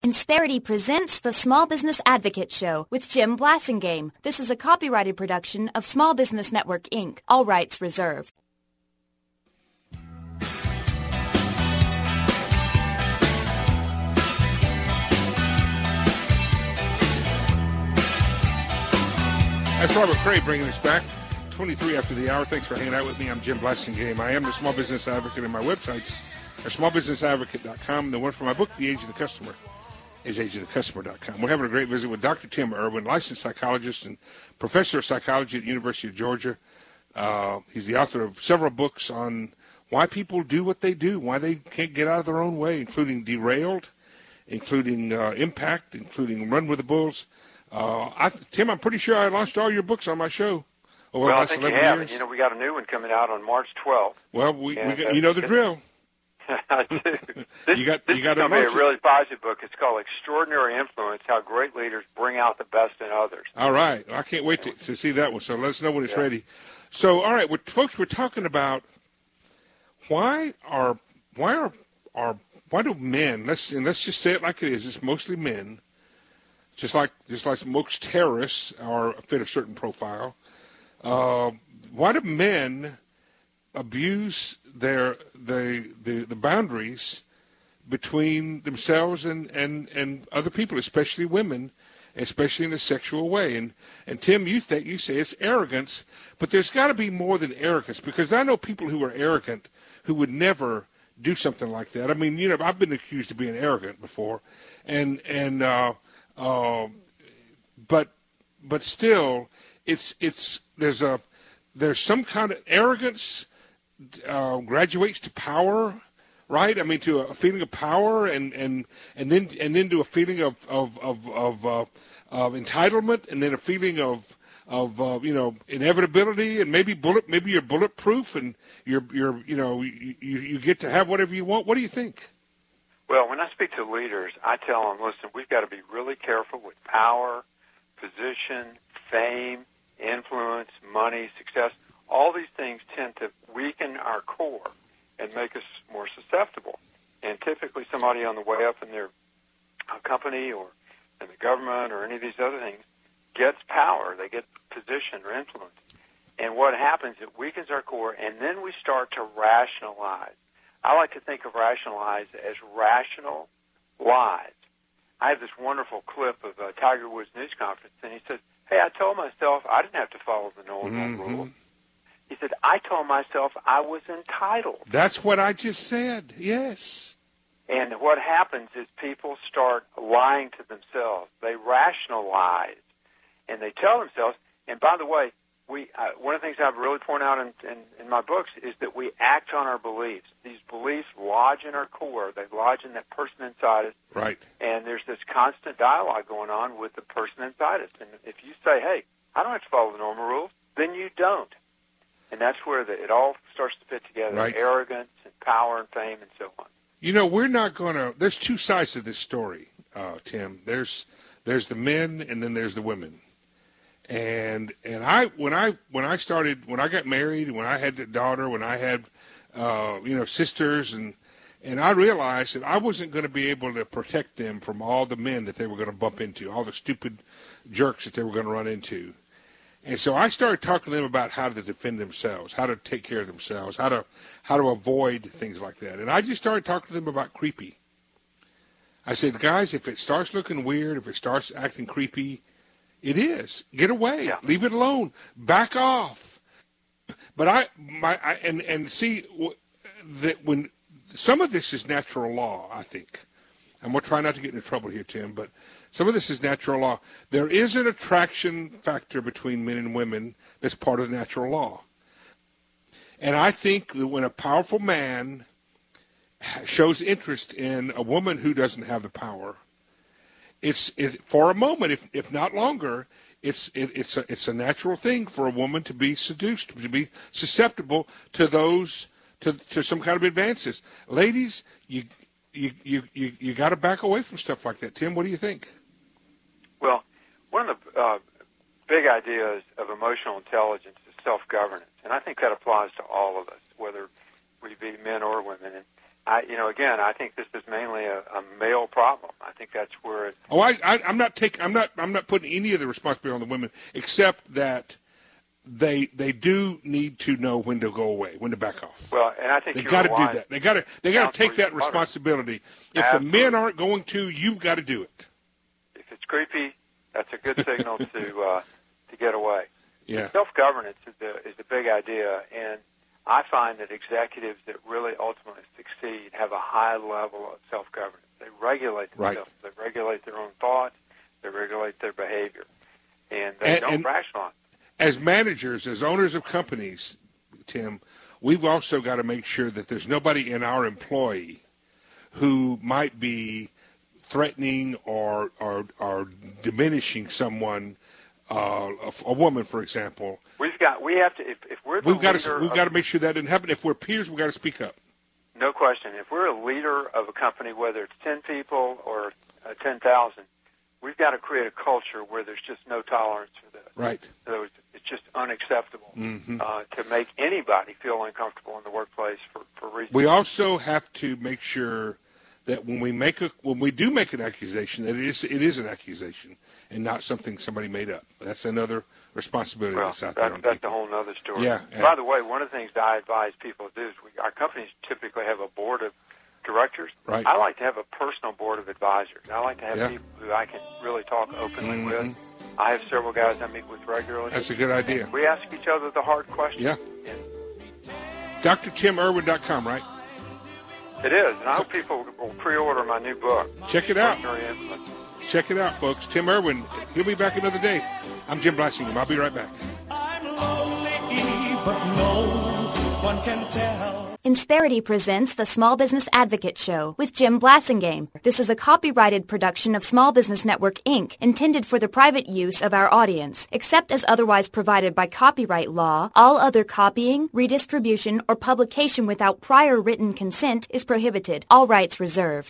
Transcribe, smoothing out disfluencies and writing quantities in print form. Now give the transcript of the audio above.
Insperity presents the Small Business Advocate Show with Jim Blasingame. This is a copyrighted production of Small Business Network, Inc., all rights reserved. That's Robert Cray bringing us back. 23 after the hour. Thanks for hanging out with me. I'm Jim Blasingame. I am the Small Business Advocate, and my websites are smallbusinessadvocate.com. The one for my book, The Age of the Customer, is ageofthecustomer.com. We're having a great visit with Dr. Tim Irwin, licensed psychologist and professor of psychology at the University of Georgia. He's the author of several books on why people do what they do, why they can't get out of their own way, including Derailed, including Impact, including Run with the Bulls. Tim, I'm pretty sure I launched all your books on my show. Well, I think you have. Years. You know, we got a new one coming out on March 12th. Well, we got, you know the drill. I do. This is going to be a really positive book. It's called Extraordinary Influence, How Great Leaders Bring Out the Best in Others. All right. I can't wait to see that one, so let us know when it's ready. So, all right, folks, we're talking about why do men, let's just say it like it is, it's mostly men, just like most terrorists are fit a certain profile. Why do men abuse the boundaries between themselves and other people, especially women, especially in a sexual way? And Tim, you say it's arrogance, but there's got to be more than arrogance, because I know people who are arrogant who would never do something like that. I mean, you know, I've been accused of being arrogant before, but still, there's some kind of arrogance graduates to power, right? I mean, to a feeling of power, and then to a feeling of entitlement, and then a feeling of inevitability, and maybe you're bulletproof, and you get to have whatever you want. What do you think? Well, when I speak to leaders, I tell them, listen, we've got to be really careful with power, position, fame, influence, money, success. All these things tend to weaken our core and make us more susceptible. And typically somebody on the way up in their company or in the government or any of these other things gets power. They get position or influence. And what happens, it weakens our core, and then we start to rationalize. I like to think of rationalize as rational lies. I have this wonderful clip of Tiger Woods' news conference, and he says, hey, I told myself I didn't have to follow the normal rules. He said, I told myself I was entitled. That's what I just said, yes. And what happens is people start lying to themselves. They rationalize, and they tell themselves, and by the way, one of the things I've really pointed out in my books is that we act on our beliefs. These beliefs lodge in our core. They lodge in that person inside us. Right. And there's this constant dialogue going on with the person inside us. And if you say, hey, I don't have to follow the normal rules, then you don't. And that's where it all starts to fit together, right. Arrogance and power and fame and so on. You know, we're not going to – there's two sides to this story, Tim. There's the men, and then there's the women. And when I got married, when I had a daughter, when I had sisters, and I realized that I wasn't going to be able to protect them from all the men that they were going to bump into, all the stupid jerks that they were going to run into. And so I started talking to them about how to defend themselves, how to take care of themselves, how to avoid things like that. And I just started talking to them about creepy. I said, guys, if it starts looking weird, if it starts acting creepy, it is. Get away. Yeah. Leave it alone. Back off. But see that when some of this is natural law, I think. And we'll try not to get into trouble here, Tim, but some of this is natural law. There is an attraction factor between men and women that's part of the natural law. And I think that when a powerful man shows interest in a woman who doesn't have the power, it's for a moment, if not longer, it's a natural thing for a woman to be seduced, to be susceptible to those to some kind of advances. Ladies, you got to back away from stuff like that. Tim, what do you think? Well, one of the big ideas of emotional intelligence is self-governance, and I think that applies to all of us, whether we be men or women. And Again, I think this is mainly a male problem. I think that's where it. Oh, I'm not putting any of the responsibility on the women, except that they do need to know when to go away, when to back off. Well, and I think they got to do that. They got to take that responsibility. If Absolutely. the men aren't going to, you've got to do it. If it's creepy, that's a good signal to get away. Yeah. Self-governance is a big idea, and I find that executives that really ultimately succeed have a high level of self-governance. They regulate themselves. Right. They regulate their own thoughts. They regulate their behavior, and they don't rationalize. As managers, as owners of companies, Tim, we've also got to make sure that there's nobody in our employee who might be threatening or diminishing someone, a woman, for example. We've got to make sure that didn't happen. If we're peers, we've got to speak up. No question. If we're a leader of a company, whether it's 10 people or 10,000, we've got to create a culture where there's just no tolerance for this. Right. So it's just unacceptable mm-hmm. To make anybody feel uncomfortable in the workplace for reasons. We also have to make sure that when we do make an accusation, that it is an accusation and not something somebody made up. That's another responsibility that's out there. That's a whole other story. Yeah. By the way, one of the things that I advise people to do is our companies typically have a board of directors. Right. I like to have a personal board of advisors. I like to have people who I can really talk openly mm-hmm. with. I have several guys I meet with regularly. That's a good idea. We ask each other the hard questions. Yeah. DrTimIrwin.com, right? It is, and I hope people will pre-order my new book. Check it out. Check it out, folks. Tim Irwin, he'll be back another day. I'm Jim Blassingham. I'll be right back. I'm lonely, but no one can tell. Insperity presents the Small Business Advocate Show with Jim Blasingame. This is a copyrighted production of Small Business Network, Inc., intended for the private use of our audience. Except as otherwise provided by copyright law, all other copying, redistribution, or publication without prior written consent is prohibited. All rights reserved.